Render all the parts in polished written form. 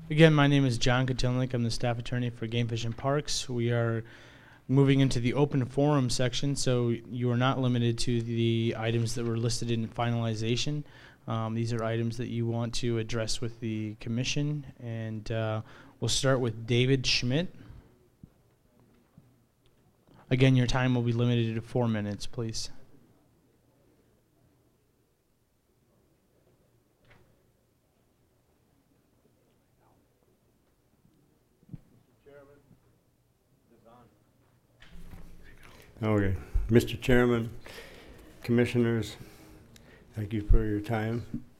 Again, my name is John Kotelnik. I'm the staff attorney for Game Fish and Parks. We are moving into the open forum section, so you are not limited to the items that were listed in finalization. These are items that you want to address with the commission, and we'll start with David Schmidt. Again, your time will be limited to 4 minutes, please. Okay. Mr. Chairman, Commissioners, thank you for your time.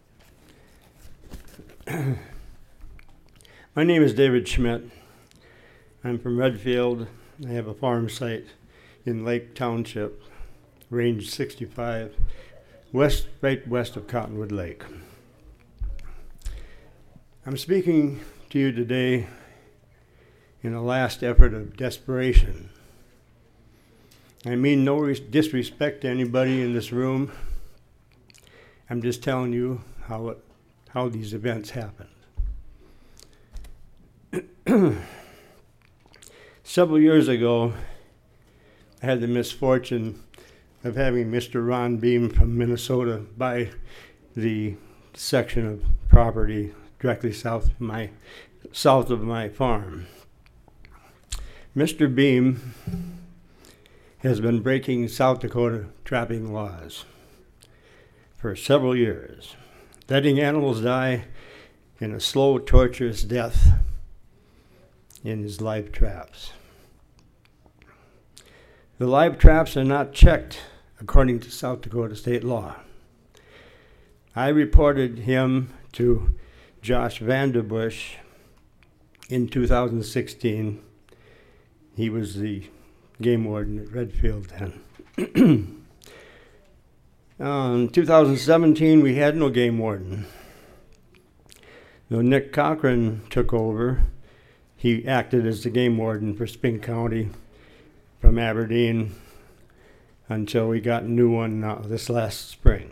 My name is David Schmidt. I'm from Redfield. I have a farm site in Lake Township, range 65, right west of Cottonwood Lake. I'm speaking to you today in a last effort of desperation. I mean no disrespect to anybody in this room. I'm just telling you how these events happened. Several years ago, I had the misfortune of having Mr. Ron Beam from Minnesota buy the section of property directly south of my farm. Mr. Beam has been breaking South Dakota trapping laws for several years, letting animals die in a slow, torturous death in his live traps. The live traps are not checked according to South Dakota state law. I reported him to Josh Vanderbush in 2016. He was the game warden at Redfield then. In 2017, we had no game warden. When Nick Cochran took over, he acted as the game warden for Spink County from Aberdeen until we got a new one this last spring.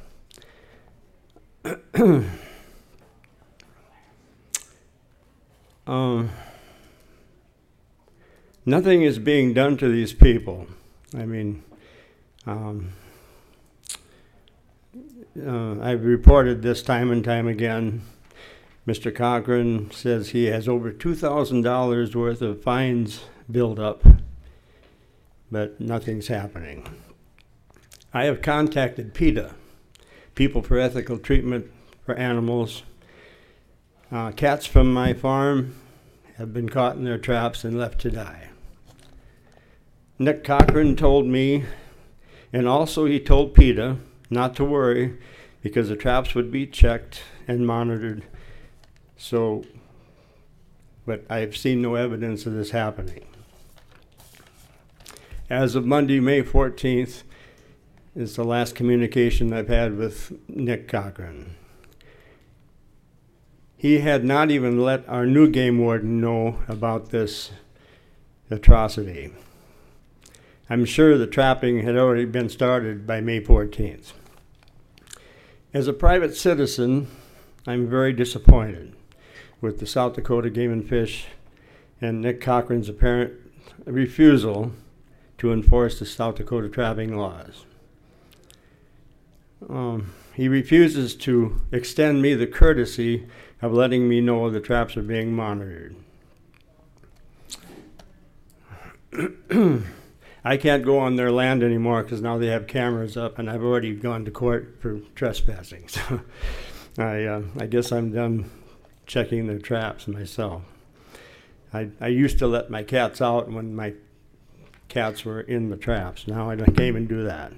Nothing is being done to these people. I mean, I've reported this time and time again. Mr. Cochran says he has over $2,000 worth of fines built up, but nothing's happening. I have contacted PETA, People for Ethical Treatment for Animals. Cats from my farm have been caught in their traps and left to die. Nick Cochran told me, and also he told PETA, not to worry because the traps would be checked and monitored. But I've seen no evidence of this happening. As of Monday, May 14th, is the last communication I've had with Nick Cochran. He had not even let our new game warden know about this atrocity. I'm sure the trapping had already been started by May 14th. As a private citizen, I'm very disappointed with the South Dakota Game and Fish and Nick Cochran's apparent refusal to enforce the South Dakota trapping laws. He refuses to extend me the courtesy of letting me know the traps are being monitored. I can't go on their land anymore because now they have cameras up, and I've already gone to court for trespassing. So I guess I'm done checking their traps myself. I used to let my cats out when my cats were in the traps. Now I can't even do that.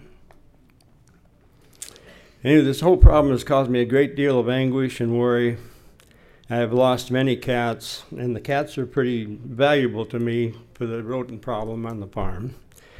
Anyway, this whole problem has caused me a great deal of anguish and worry. I have lost many cats, and the cats are pretty valuable to me for the rodent problem on the farm.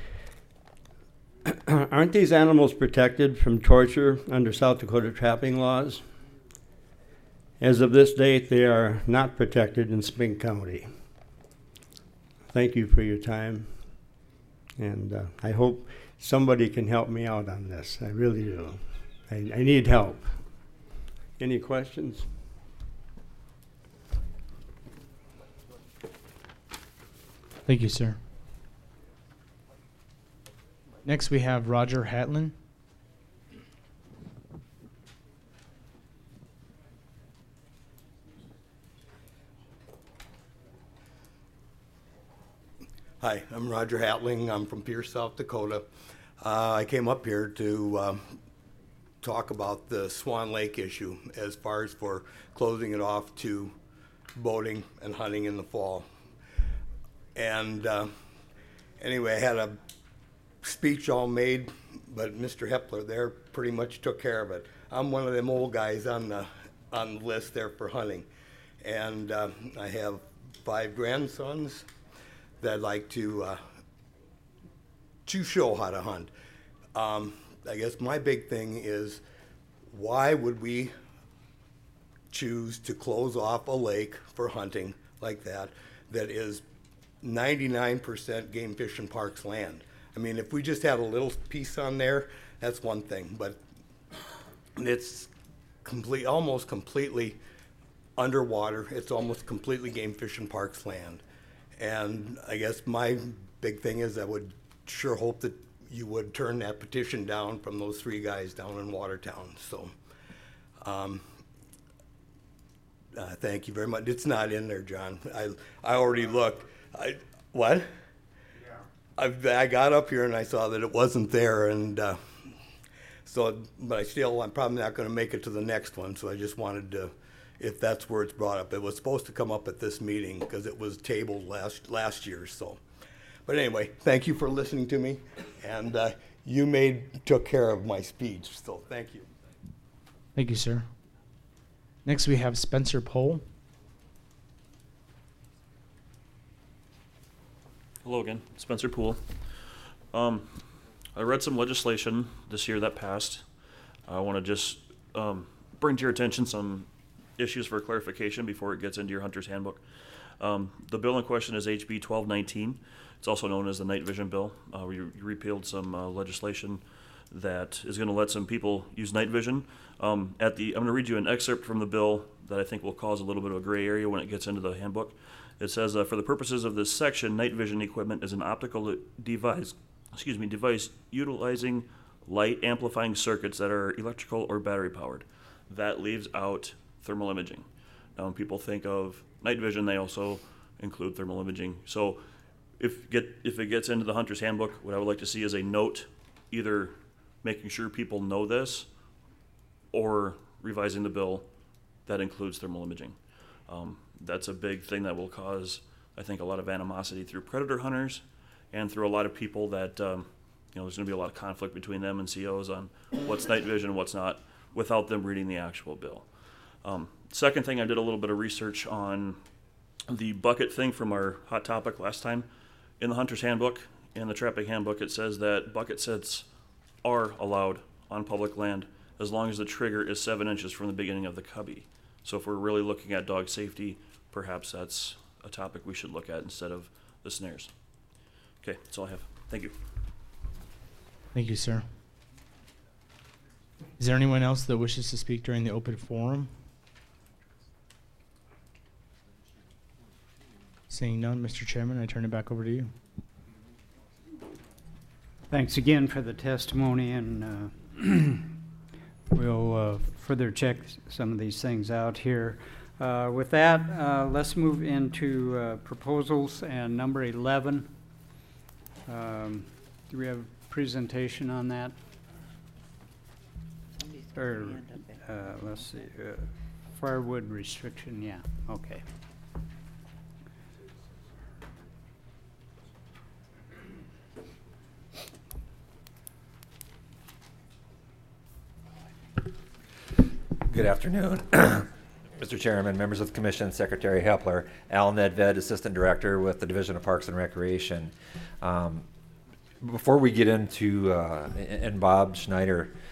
Aren't these animals protected from torture under South Dakota trapping laws? As of this date, they are not protected in Spink County. Thank you for your time, and I hope somebody can help me out on this. I really do. I need help. Any questions? Thank you, sir. Next, we have Roger Hatlin. Hi, I'm Roger Hatling. I'm from Pierce, South Dakota. I came up here to talk about the Swan Lake issue as far as for closing it off to boating and hunting in the fall. And anyway, I had a speech all made, but Mr. Hepler there pretty much took care of it. I'm one of them old guys on the list there for hunting. And I have 5 grandsons that I'd like to show how to hunt. I guess my big thing is, why would we choose to close off a lake for hunting like that is 99% Game Fish and Parks land? I mean, if we just had a little piece on there, that's one thing, but it's almost completely underwater. It's almost completely Game Fish and Parks land. And I guess my big thing is I would sure hope that you would turn that petition down from those 3 guys down in Watertown. So, thank you very much. It's not in there, John. I already looked. What? Yeah. I got up here and I saw that it wasn't there, and but I'm probably not going to make it to the next one. So I just wanted to, if that's where it's brought up. It was supposed to come up at this meeting because it was tabled last year. So, but anyway, thank you for listening to me, and you took care of my speech. So thank you. Thank you, sir. Next, we have Spencer Pohl. Hello again, Spencer Poole. I read some legislation this year that passed. I want to just bring to your attention some issues for clarification before it gets into your hunter's handbook. The bill in question is HB 1219. It's also known as the Night Vision Bill. We repealed some legislation that is going to let some people use night vision. I'm going to read you an excerpt from the bill that I think will cause a little bit of a gray area when it gets into the handbook. It says, for the purposes of this section, night vision equipment is an optical device utilizing light amplifying circuits that are electrical or battery powered. That leaves out thermal imaging. Now, when people think of night vision, they also include thermal imaging. So if it gets into the hunter's handbook, what I would like to see is a note, either making sure people know this or revising the bill that includes thermal imaging. That's a big thing that will cause, I think, a lot of animosity through predator hunters and through a lot of people that, there's going to be a lot of conflict between them and COs on what's night vision and what's not without them reading the actual bill. Second thing, I did a little bit of research on the bucket thing from our hot topic last time. In the hunter's handbook and the trapping handbook, it says that bucket sets are allowed on public land as long as the trigger is 7 inches from the beginning of the cubby. So if we're really looking at dog safety, perhaps that's a topic we should look at instead of the snares. Okay, that's all I have. Thank you. Thank you, sir. Is there anyone else that wishes to speak during the open forum? Seeing none, Mr. Chairman, I turn it back over to you. Thanks again for the testimony, and we'll further check some of these things out here. With that, let's move into proposals, and number 11. Do we have a presentation on that? Or, let's see, firewood restriction, yeah, okay. Good afternoon, Mr. Chairman, members of the Commission, Secretary Hepler, Al Nedved, Assistant Director with the Division of Parks and Recreation. Before we get into, and Bob Schneider